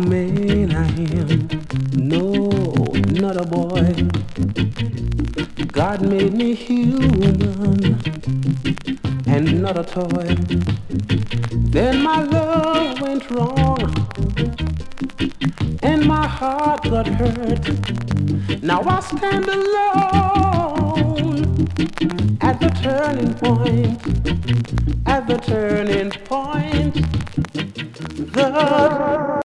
man I am. No, not a boy. God made me human and not a toy. Then my love went wrong and my heart got hurt. Now I stand alone at the turning point, at the turning point. The